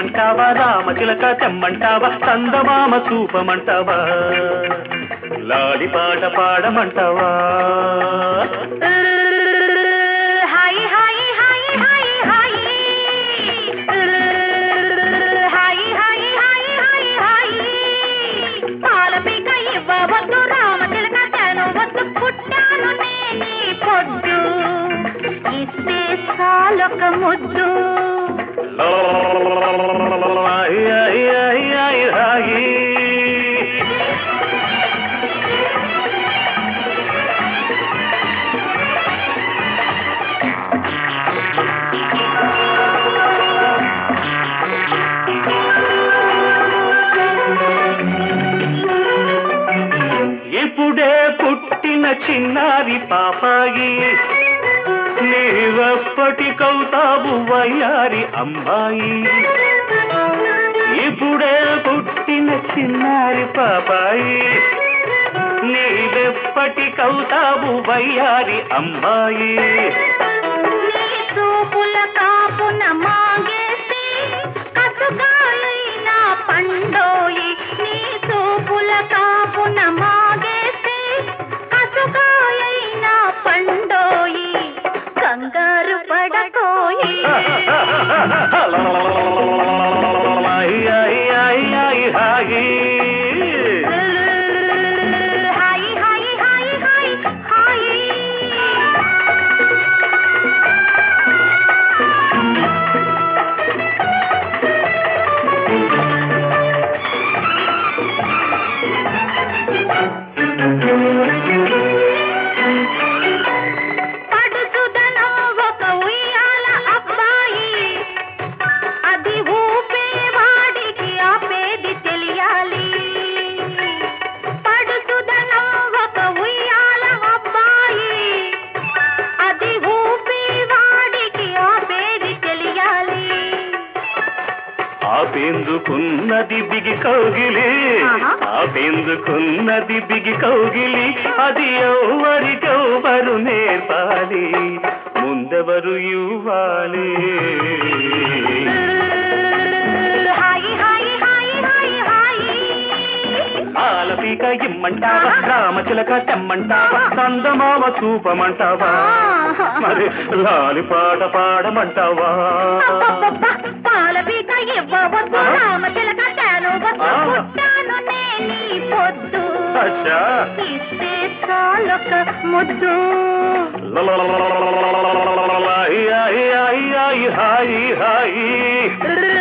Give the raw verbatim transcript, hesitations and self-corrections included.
ఇమ్మంటావా రామచిలక తెమ్మంటావా చందమామ చూపమంటావా లాలి పాట పాడమంటావా హాయ్ హాయ్ హాయ్ హాయ్ హాయ్ హాయ్ హాయ్ హాయ్ హాయ్ హాయ్ పాలపిక ఇవ్వవద్దు రామచిలక తెనవద్దు పుట్టాను నేనే పొద్దు ఇస్తే చాలొక ముద్దు ఇప్పుడే పుట్టిన చిన్నారి పాపాయి నీవెప్పటికవుతావు వయ్యారి అమ్మాయి ఇప్పుడే పుట్టిన చిన్నారి పాపాయి నీవెప్పటికవుతావు వయ్యారి అమ్మాయి నీ చూపుల కాపున మాగేసి కసుగాలైన పండోయి నీ చూపుల కాపున మాగేసి కసుగాలైన పండోయి కంగారు పడకోయి హాయ్ హాయ్ హాయ్ హాయ్ హాయ్ పడుచుదనం ఒక ఉయ్యాల అబ్బాయి అది ఊపేవాడికి ఆపేది తెలియాలి పడుచుదనం ఒక ఉయ్యాల అబ్బాయి అది ఊపేవాడికి ఆపేది తెలియాలి ఆపేందుకున్నది బిగి కౌగిలి ఆపేందుకున్నది బిగి కౌగిలి అది ఎవరికెవరు నేర్పాలి ముందెవరు ఇవ్వాలి హాయ్ హాయ్ హాయ్ హాయ్ హాయ్ ఆలపిక ఇమ్మంటావా రామచిలక తెమ్మంటావా చందమామ చూపమంటావా మరి లాలి పాట పాడమంటావా పాలపిక ఇవ్వవద్దు రామచిలక తెనవద్దు పుట్టాను నేనే పొద్దు అచ్చా ఇస్తే చాలొక ముద్దు హాయి హాయి హాయి హాయి